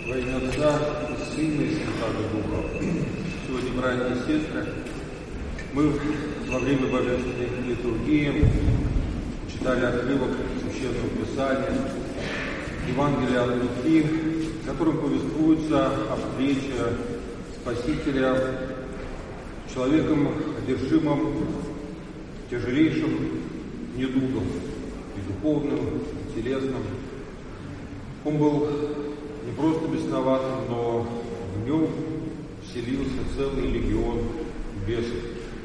Во имя Отца и Сына и Святого Духа. Сегодня, братья и сестры, мы во время божественной литургии читали отрывок Священного Писания, Евангелия от Луки, в котором повествуется о встрече Спасителя с человеком, одержимым тяжелейшим недугом, и духовным, и телесным. Он был не просто бесноватым, но в нем вселился целый легион бесов.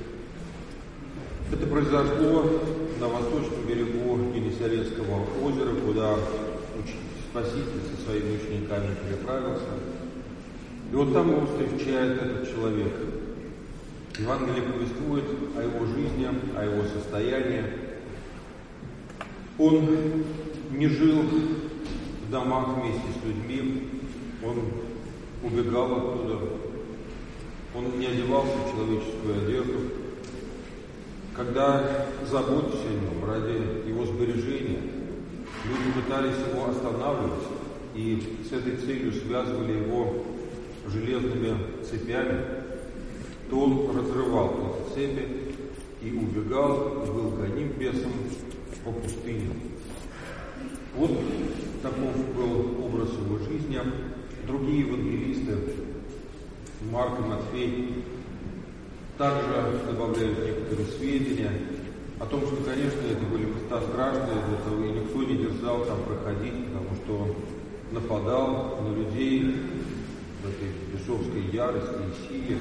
Это произошло на восточном берегу Генесарецкого озера, куда Спаситель со своими учениками переправился. И вот там его встречает этот человек. Евангелие повествует о его жизни, о его состоянии. Он не жил в домах вместе с людьми, он убегал оттуда, он не одевался в человеческую одежду. Когда заботились о нем ради его сбережения, люди пытались его останавливать и с этой целью связывали его железными цепями, то он разрывал эти цепи и убегал, и был гоним бесом по пустыне. Вот таков был образ его жизни. Другие евангелисты, Марк и Матфей, также добавляют некоторые сведения о том, что, конечно, это были места страшные, и никто не дерзал там проходить, потому что нападал на людей в этой бесовской ярости и силе.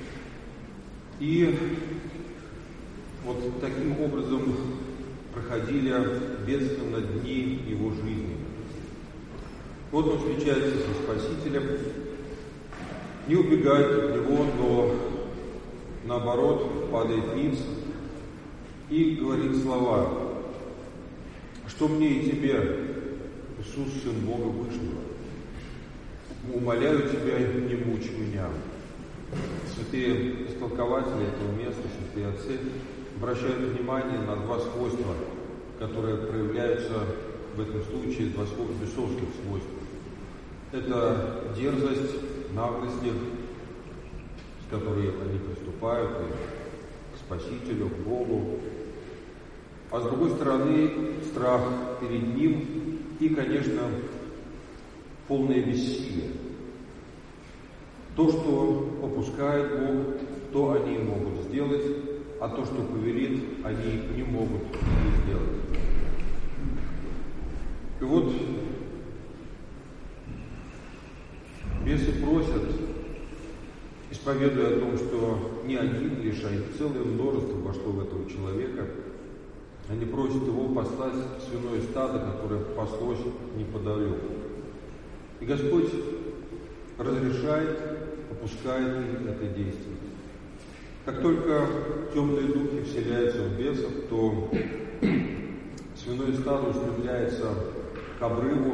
И вот таким образом проходили бедственно дни его жизни. Вот он встречается со Спасителем, не убегает от него, но наоборот падает ниц и говорит слова: «Что мне и тебе, Иисус, Сын Бога Вышнего? Умоляю тебя, не мучь меня». Святые истолкователи этого места, святые отцы, обращают внимание на два свойства, которые проявляются в этом случае, два бесовских свойств. Это дерзость, наглость, с которой они приступают к Спасителю, к Богу. А с другой стороны, страх перед Ним и, конечно, полное бессилие. То, что попускает Бог, то они могут сделать, а то, что повелит, они не могут сделать. И вот бесы просят, исповедуя о том, что не один лишь, а их целое множество вошло в этого человека, они просят его послать свиное стадо, которое паслось неподалеку. И Господь разрешает, попускает им это действие. Как только темные духи вселяются в бесов, то свиное стадо устремляется к обрыву,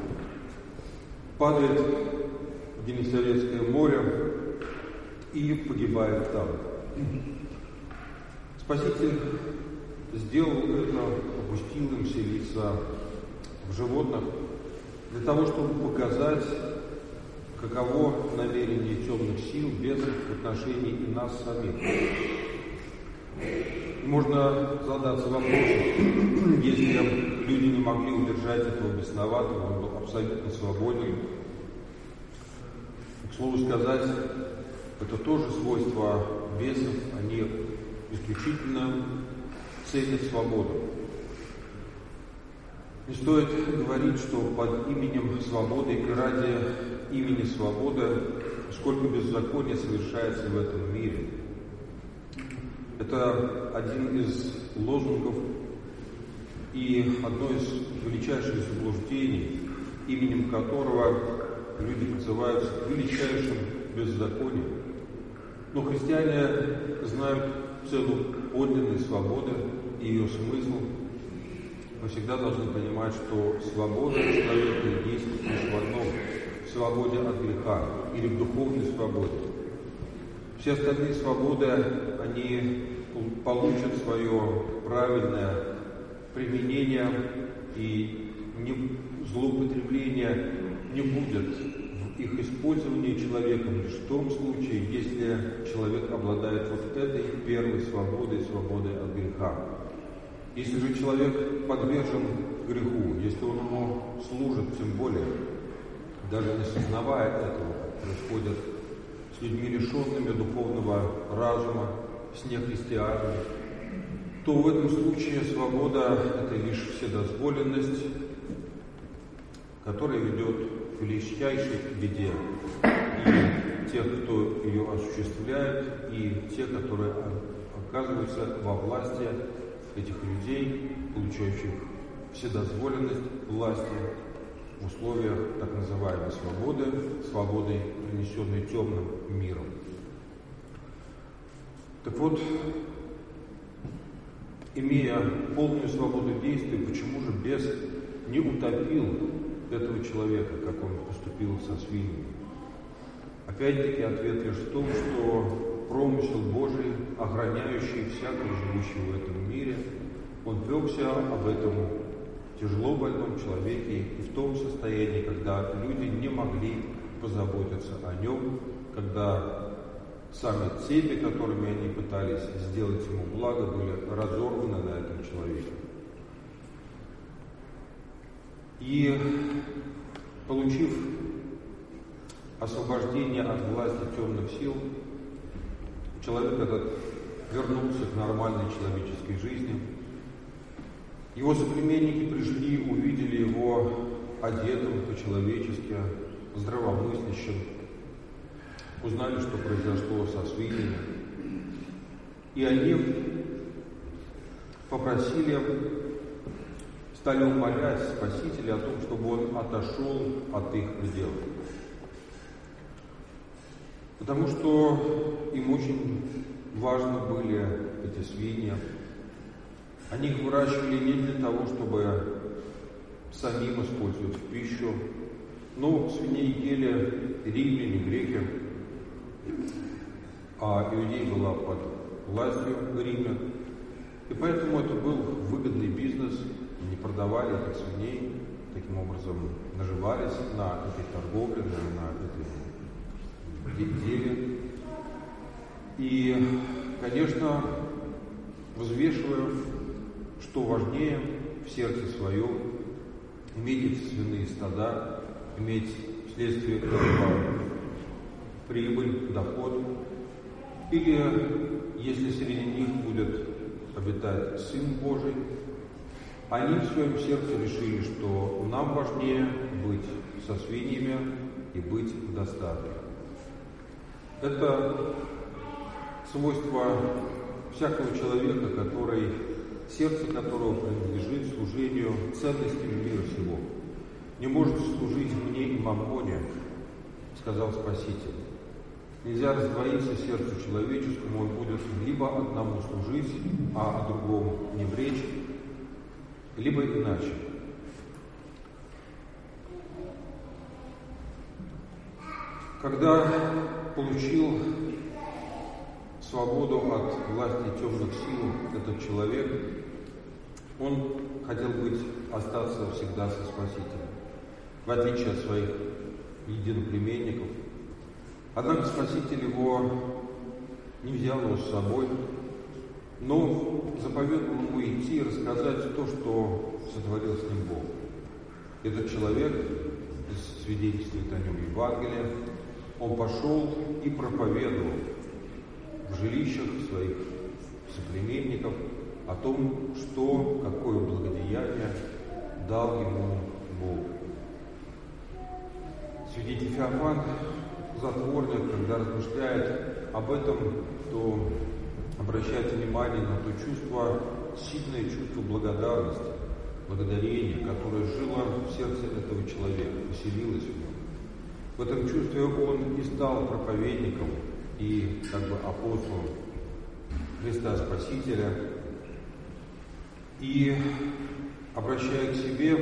падает в Генесарецкое море и погибает там. Спаситель сделал это, попустил им селиться в животных для того, чтобы показать, каково намерение темных сил, бесов в отношении и нас самих. Можно задаться вопросом, если люди не могли удержать этого бесноватого, он был абсолютно свободен. К слову сказать, это тоже свойство бесов, они исключительно ценят свободу. Не стоит говорить, что под именем свободы и ради имени свободы сколько беззакония совершается в этом мире. Это один из лозунгов и одно из величайших заблуждений, именем которого люди называются величайшим беззаконием. Но христиане знают цену подлинной свободы и ее смысл. Мы всегда должны понимать, что свобода человека есть лишь в одном – в свободе от греха или в духовной свободе. Все остальные свободы, они получат свое правильное применение, и злоупотребления не будет их использование человеком лишь в том случае, если человек обладает вот этой первой свободой от греха. Если же человек подвержен греху, если он ему служит, тем более, даже не сознавая этого, происходит с людьми, лишенными духовного разума, с нехристианами, то в этом случае свобода – это лишь вседозволенность, которая ведет к величайшей беде. И тех, кто ее осуществляет, и те, которые оказываются во власти этих людей, получающих вседозволенность власти в условиях так называемой свободы, принесенной темным миром. Так вот, имея полную свободу действий, почему же бес не утопил этого человека, как он поступил со свиньями? Опять-таки ответ лишь в том, что промысел Божий, охраняющий всякого живущего в этом мире, он пекся об этом тяжело больном человеке и в том состоянии, когда люди не могли позаботиться о нем, когда сами цепи, которыми они пытались сделать ему благо, были разорваны на этом человеке. И получив освобождение от власти темных сил, человек этот вернулся к нормальной человеческой жизни. Его соплеменники пришли, увидели его одетым по-человечески, здравомыслящим, узнали, что произошло со свиньями. И они попросили, стали умолять Спасителя о том, чтобы он отошел от их пределов. Потому что им очень важны были эти свиньи. Они их выращивали не для того, чтобы самим использовать в пищу, но свиней ели римляне, греки, а Иудея была под властью римлян. И поэтому это был выгодный бизнес. Они продавали этих свиней, таким образом наживались на этой торговле, на этой деле. И, конечно, взвешивая, что важнее в сердце своем, иметь эти свиные стада, иметь вследствие этого прибыль, доход, или если среди них будет обитать Сын Божий, они в своем сердце решили, что нам важнее быть со свиньями и быть в достатке. Это свойство всякого человека, сердце которого принадлежит служению ценностям мира всего. Не может служить мне и маммоне, сказал Спаситель. Нельзя раздвоиться сердцу человеческому, он будет либо одному служить, а о другом не бречь, либо иначе. Когда получил свободу от власти темных сил этот человек, он хотел остаться всегда со Спасителем, в отличие от своих единоплеменников. Однако Спаситель его не взял его с собой, но заповедовал ему идти и рассказать то, что сотворил с ним Бог. Этот человек, свидетельствует о нем Евангелие, он пошел и проповедовал в жилищах своих соплеменников о том, какое благодеяние дал ему Бог. Святитель Феофан, затворник, когда размышляет об этом, то обращает внимание на то чувство, сильное чувство благодарности, благодарения, которое жило в сердце этого человека, поселилось в нем. В этом чувстве он и стал проповедником и апостолом Христа Спасителя. И, обращая к себе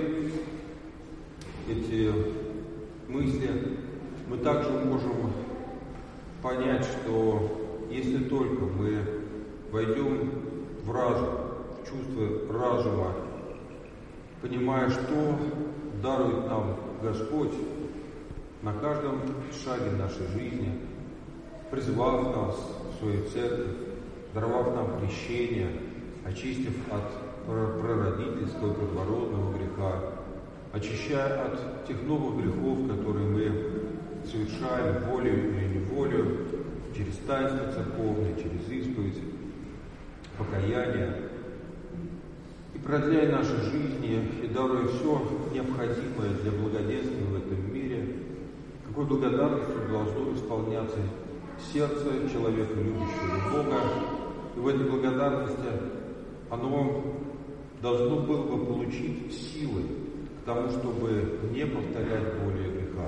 эти мысли, мы также можем понять, что если только мы войдем в разум, в чувство разума, понимая, что дарует нам Господь, на каждом шаге нашей жизни, призвав нас в свою церковь, даровав нам крещение, очистив от прародительского и первородного греха, очищая от тех новых грехов, которые мы совершаем волею или неволею, через таинство церковное, через исповедь, покаяние, и продляя наши жизни и даруя все необходимое для благоденствия в этом мире, какой благодарностью должно исполняться сердце человека, любящего Бога. И в этой благодарности оно должно было бы получить силы к тому, чтобы не повторять более греха.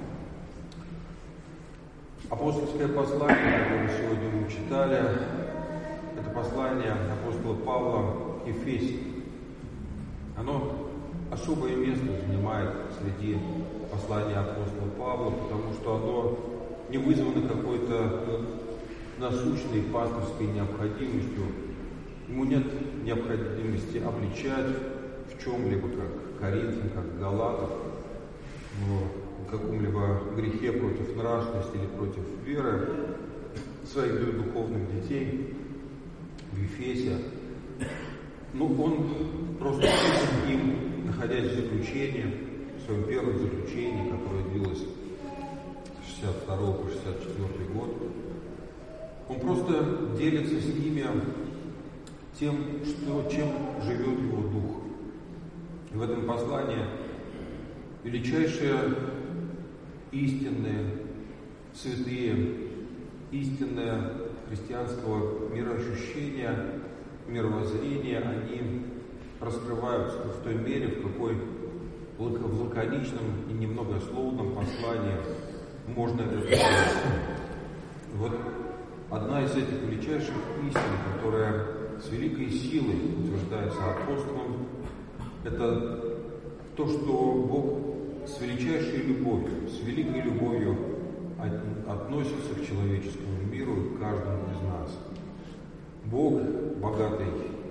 Апостольское послание, которое сегодня мы читали, это послание апостола Павла к Ефесянам. Оно особое место занимает среди послания апостола Павла, потому что оно не вызвано какой-то насущной пасторской необходимостью. Ему нет необходимости обличать в чем-либо, как Коринфян, как Галатов, в каком-либо грехе против нравственности или против веры своих духовных детей в Ефесе. Но он просто пишет им, находясь в заключении, в своем первом заключении, которое длилось с 62 по 64 год, он просто делится с ними тем, чем живет его дух. И в этом послании величайшие истинные, святые, истинное христианского мироощущения, мировоззрения, они раскрываются в той мере, в какой в лаконичном и немногословном послании можно это сделать. Вот одна из этих величайших истин, которая с великой силой утверждается апостолом, это то, что Бог с величайшей любовью, с великой любовью относится к человеческому миру и к каждому из нас. Бог, богатый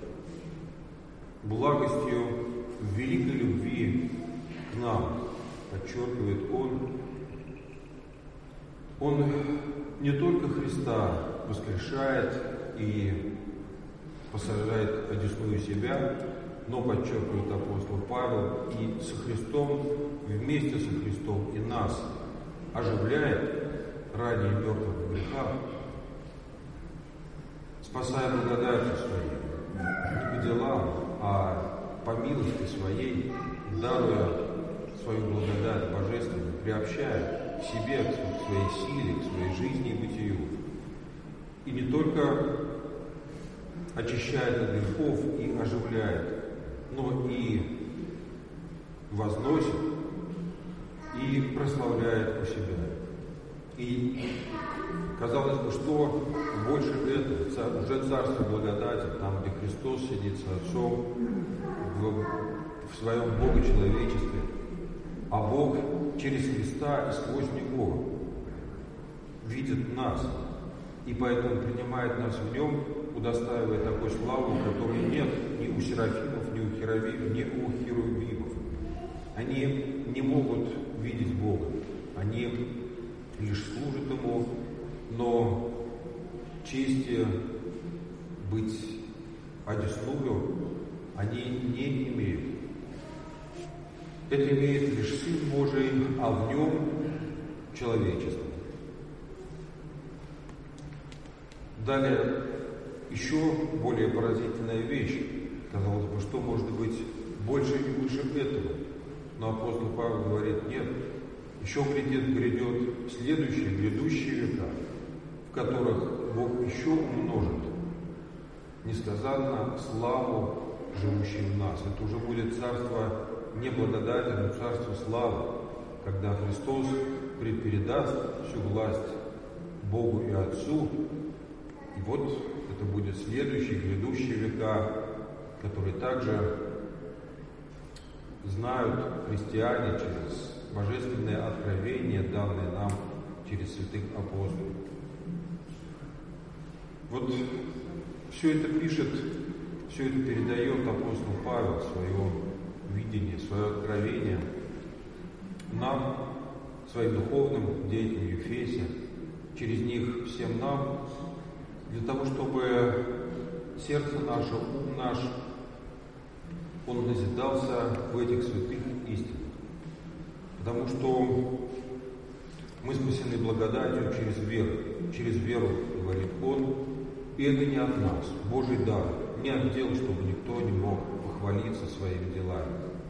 благостью, великой любви к нам, подчеркивает Он не только Христа воскрешает и посажает одесную себя, но, подчеркивает апостол Павел, и со Христом, вместе со Христом и нас оживляет ранее мертвых в грехах, спасая благодатью своей, не по делам, а по милости своей, даруя свою благодать божественную, приобщая к себе, к своей силе, к своей жизни и бытию. И не только очищает от грехов и оживляет, но и возносит, и прославляет у себя. И, казалось бы, что больше этого, уже царство благодати, там, где Христос сидит с Отцом в своем Богочеловечестве, а Бог через Христа и сквозь Него видит нас, и поэтому принимает нас в Нем, удостаивая такой славы, которой нет ни у серафимов, ни у херовимов, ни у херувимов. Они не могут видеть Бога, они лишь служат Ему, но чести быть одесную они не имеют. Это имеет лишь Сын Божий, а в Нем человечество. Далее, еще более поразительная вещь. Казалось бы, что может быть больше и выше этого? Но апостол Павел говорит, нет, еще грядет следующие, грядущие века, в которых Бог еще умножит несказанно славу, живущую в нас. Это уже будет царство не благодати, но царство славы, когда Христос передаст всю власть Богу и Отцу. И вот это будет следующие, грядущие века, которые также знают христиане через божественное откровение, данное нам через святых апостолов. Вот все это пишет, все это передает апостол Павел, свое видение, свое откровение нам своим духовным деятелям Ефесе, через них всем нам, для того, чтобы сердце наше, ум наш, он назидался в этих святых истинах. Потому что мы спасены благодатью через веру, говорит Он, и это не от нас, Божий дар, не от дел, чтобы никто не мог похвалиться своими делами.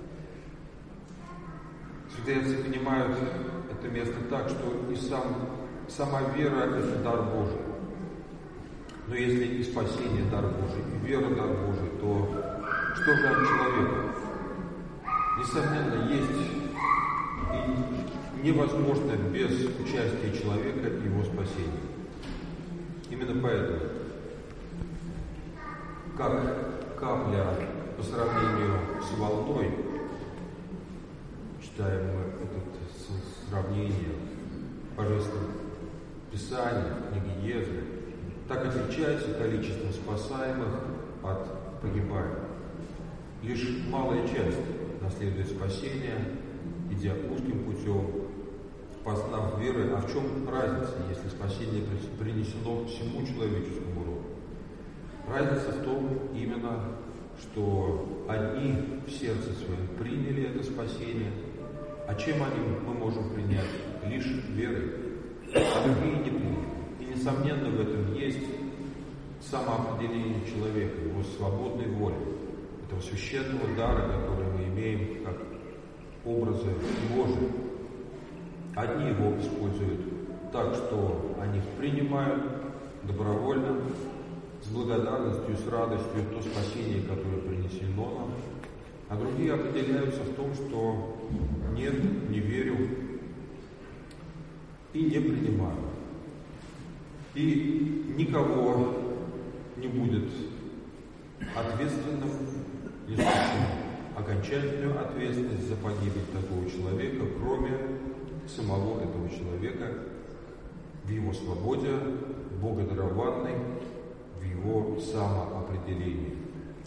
Святые отцы понимают это место так, что и сама вера – это дар Божий. Но если и спасение – дар Божий, и вера – дар Божий, то что же от человека? Несомненно, есть и невозможно без участия человека и его спасения. Именно поэтому, как капля по сравнению с волной, читаем мы это сравнение в Божественном Писании, книги Ездры, так отличается количество спасаемых от погибаемых. Лишь малая часть наследует спасение, идя узким путем, познав веры. А в чем разница, если спасение принесено всему человеческому роду? Разница в том именно, что одни в сердце своем приняли это спасение, а чем мы можем принять? Лишь верой, а другие не приняли. И несомненно в этом есть самоопределение человека, его свободной воли, этого священного дара, который мы имеем как образы Божии. Одни его используют так, что они принимают добровольно, с благодарностью, с радостью то спасение, которое принесено нам, а другие определяются в том, что нет, не верю и не принимаю. И никого не будет ответственным, несущим окончательную ответственность за погибель такого человека, кроме самого этого человека в его свободе, богодарованной, в его самоопределении.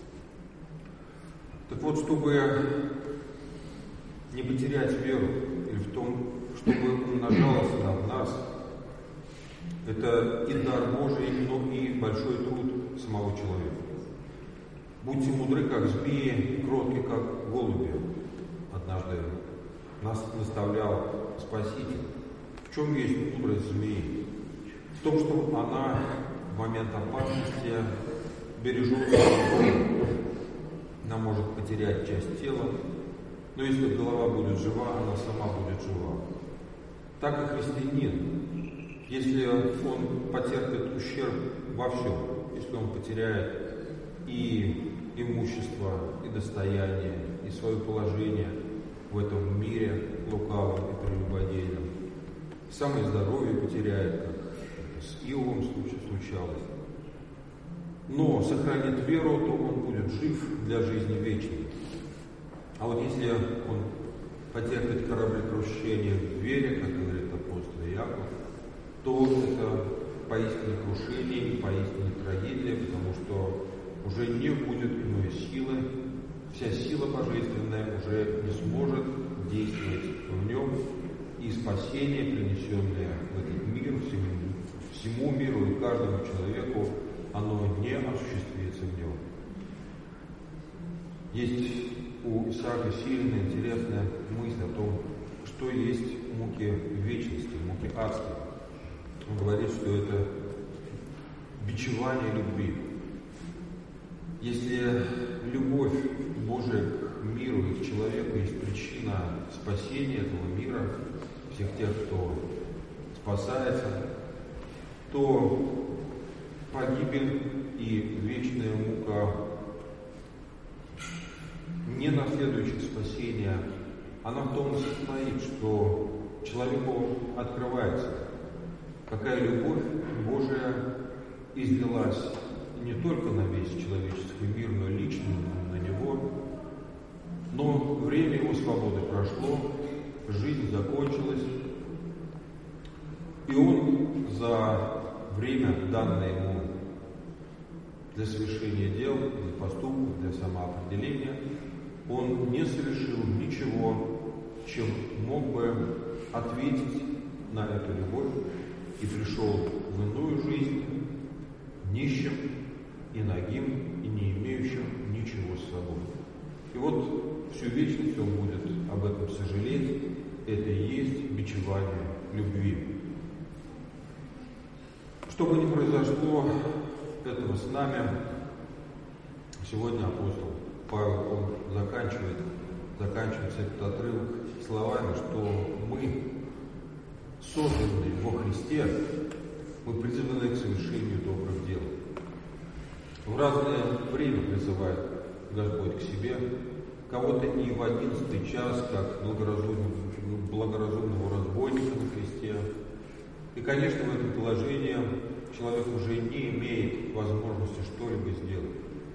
Так вот, чтобы не потерять веру, или в том, чтобы умножалась она в нас, это и дар Божий, но и большой труд самого человека. Будьте мудры, как змеи, кротки, как голуби. Однажды нас наставлял Спаситель. В чем есть мудрость змеи? В том, что она в момент опасности бережет голову. Она может потерять часть тела, но если голова будет жива, она сама будет жива. Так и христианин. Если он потерпит ущерб во всем, если он потеряет и имущество, и достояние, и свое положение в этом мире лукавым и прелюбодейным, самое здоровье потеряет, как с Иовом случалось, но сохранит веру, то он будет жив для жизни вечной. А вот если он потерпит кораблекрушение в вере, как говорит апостол Иаков, то это поистине крушение и поистине трагедия, потому что уже не будет иной силы, вся сила божественная уже не сможет действовать в нем, и спасение, принесенное в этот мир, всему миру и каждому человеку, оно не осуществится в нем. Есть у Исаака сильная, интересная мысль о том, что есть муки вечности, муки адские. Он говорит, что это бичевание любви. Если любовь Божия к миру и к человеку есть причина спасения этого мира, всех тех, кто спасается, то погибель и вечная мука, не наследующих спасения, она в том и состоит, что человеку открывается, какая любовь Божия излилась не только на весь человеческий мир, но и лично на него. Но время его свободы прошло, жизнь закончилась, и он за время, данное ему для совершения дел, для поступков, для самоопределения, он не совершил ничего, чем мог бы ответить на эту любовь и пришел в иную жизнь нищим и нагим, и не имеющим ничего с собой. И вот всю вечность он будет об этом сожалеть. Это и есть бичевание любви. Что бы ни произошло этого с нами, сегодня апостол Павел, он заканчивается этот отрывок словами, что мы, созданные во Христе, мы призваны к совершению добрых дел. В разное время призывает Господь к себе, кого-то и в 11 час, как благоразумного разбойника на кресте. И, конечно, в этом положении человек уже не имеет возможности что-либо сделать.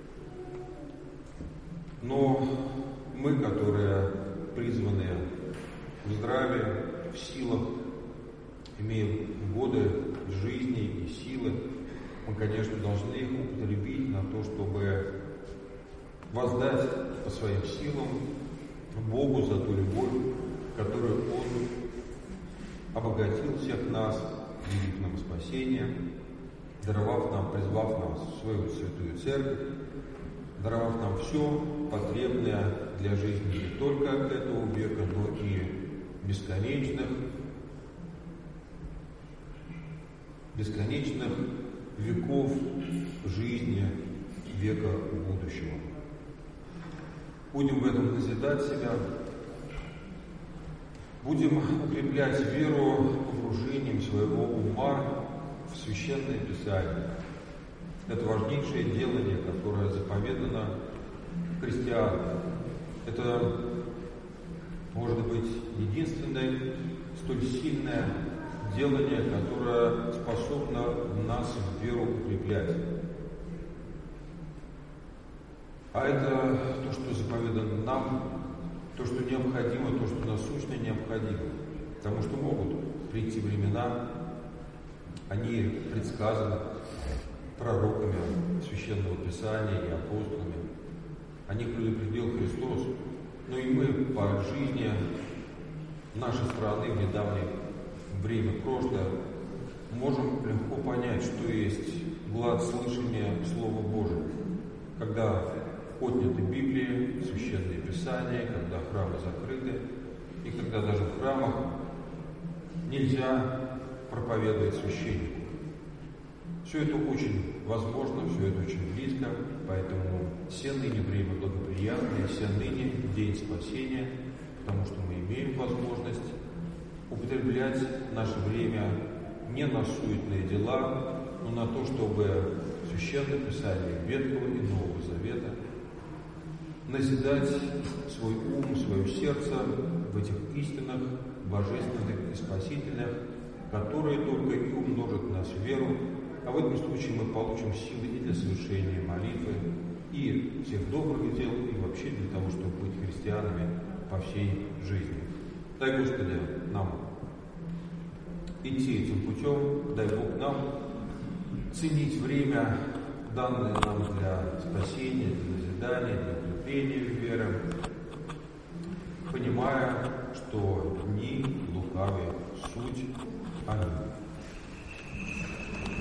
Но мы, которые призваны в здравии, в силах, имеем годы жизни и силы, мы, конечно, должны их употребить на то, чтобы воздать по своим силам Богу за ту любовь, которую Он обогатил всех нас, явив нам спасение, даровав нам, призвав нас в свою святую церковь, даровав нам все потребное для жизни не только этого века, но и бесконечных веков жизни, века будущего. Будем в этом назидать себя, будем укреплять веру погружением своего ума в Священное Писание. Это важнейшее делание, которое заповедано христианам. Это, может быть, единственное столь сильное делание, которое способно нас в веру укреплять. А это то, что заповедано нам, то, что необходимо, то, что насущно необходимо. Потому что могут прийти времена, они предсказаны пророками Священного Писания и апостолами. О них предупредил Христос. Но и мы по жизни нашей страны в недавнее время прошлое можем легко понять, что есть глад слышания Слова Божьего. Когда отняты Библии, Священные Писания, когда храмы закрыты, и когда даже в храмах нельзя проповедовать священнику. Все это очень возможно, все это очень близко, поэтому все ныне время благоприятное, все ныне день спасения, потому что мы имеем возможность употреблять наше время не на суетные дела, но на то, чтобы Священное Писание Ветхого и Нового Завета назидать свой ум, свое сердце в этих истинах, божественных и спасительных, которые только и умножат в нас веру, а в этом случае мы получим силы и для совершения молитвы, и всех добрых дел, и вообще для того, чтобы быть христианами по всей жизни. Дай, Господи, нам идти этим путем, дай Бог нам ценить время, данное нам для спасения, для назидания, для укрепления веры, понимая, что дни лукавые суть. Аминь.